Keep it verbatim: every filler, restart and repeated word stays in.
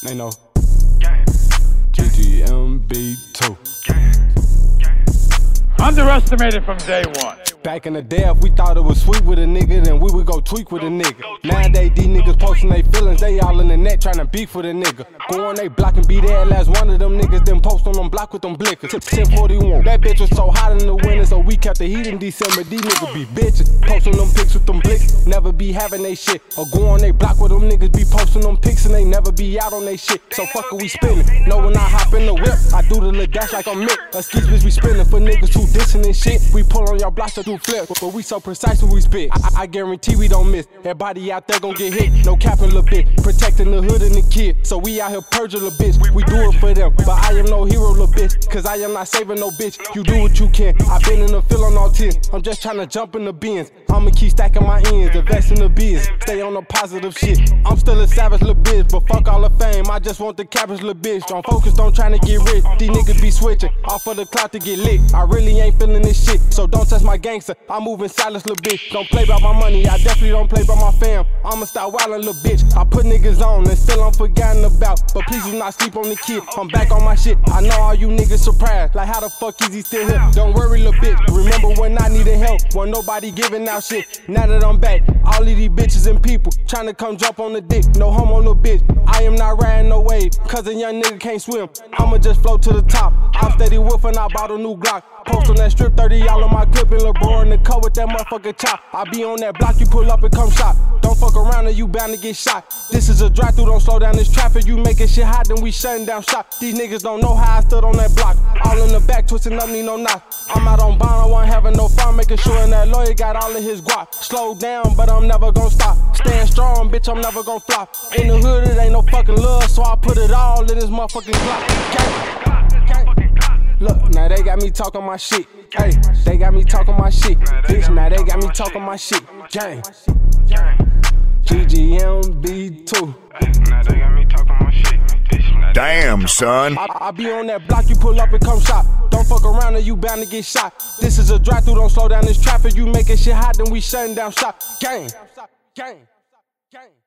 They know. G G M B two. Underestimated from day one. Back in the day, if we thought it was sweet with a nigga, then we would go tweak with a nigga. Nowadays, these niggas posting their feelings, they all in the net trying to beef with a nigga. Go on they block and be there last one of them niggas, then post on them block with them blickers. ten forty-one, that bitch was so hot in the winter, so we kept the heat in December. These niggas be bitches, posting them pics with them blicks, never be having they shit. Or go on they block with them niggas, be posting them pics and they never be out on they shit. So fuck it, we spinning. Know when I hop in the whip, I do the little dash like I'm Mick. Excuse bitch, we spinning for niggas who dissing and shit. We pull on your blocks to do flip, but we so precise when we spit. I, I guarantee we don't miss. Everybody out there gon' get hit. No capping, little bitch. Protecting the hood and the kid. So we out here purging, little bitch. We do it for them, but I am no hero, little bitch. Cause I am not saving no bitch. You do what you can. I been in the field on all ten. I'm just trying to jump in the bins. I'ma keep stacking my ends, invest in the biz. Stay on the positive shit. I'm still a savage, little bitch, but fuck all the fame. I just want the cabbage, little bitch. I'm focused on trying to get rich. These niggas be switching off of the clout to get lit. I really ain't feeling this shit, so don't touch my gangster. I'm moving silence, little bitch. Don't play about my money, I definitely don't play about my fam. I'ma start wildin', little bitch. I put niggas on and still I'm forgotten about. But please do not sleep on the kid. I'm back on my shit. I know all you niggas surprised. Like how the fuck is he still here? Don't worry, little bitch. Remember when I needed help? When nobody giving out shit. Now that I'm back, all of these bitches and people trying to come jump on the dick. No homo, little bitch. I am not riding no wave, cause a young nigga can't swim. I'ma just float to the top. I'm steady wolfing, I bought a new Glock. Post on that strip, thirty y'all on my clip and LeBron in the cut with that motherfucking chop. I be on that block, you pull up and come shop. Don't fuck around or you bound to get shot. This is a drive-thru, don't slow down this traffic. You making shit hot, then we shutting down shop. These niggas don't know how I stood on that block. All in the back, twisting up, need no knock. I'm out on bond, I wasn't having no fun, making sure that lawyer got all of his guap. Slow down, but I'm never gonna stop. Staying strong, bitch, I'm never gonna flop. In the hood, it ain't no fucking love, so I put it all in this motherfucking Glock. Look, now they got me talking my shit. Hey, they got me talking my shit. Bitch, now they got me talking my shit. Gang. G G M B two. Now they got me talking my shit. Damn, son. I, I be on that block, you pull up and come shop. Don't fuck around or you bound to get shot. This is a drive-thru, don't slow down this traffic. You making shit hot, then we shutting down shop. Gang. Gang. Gang.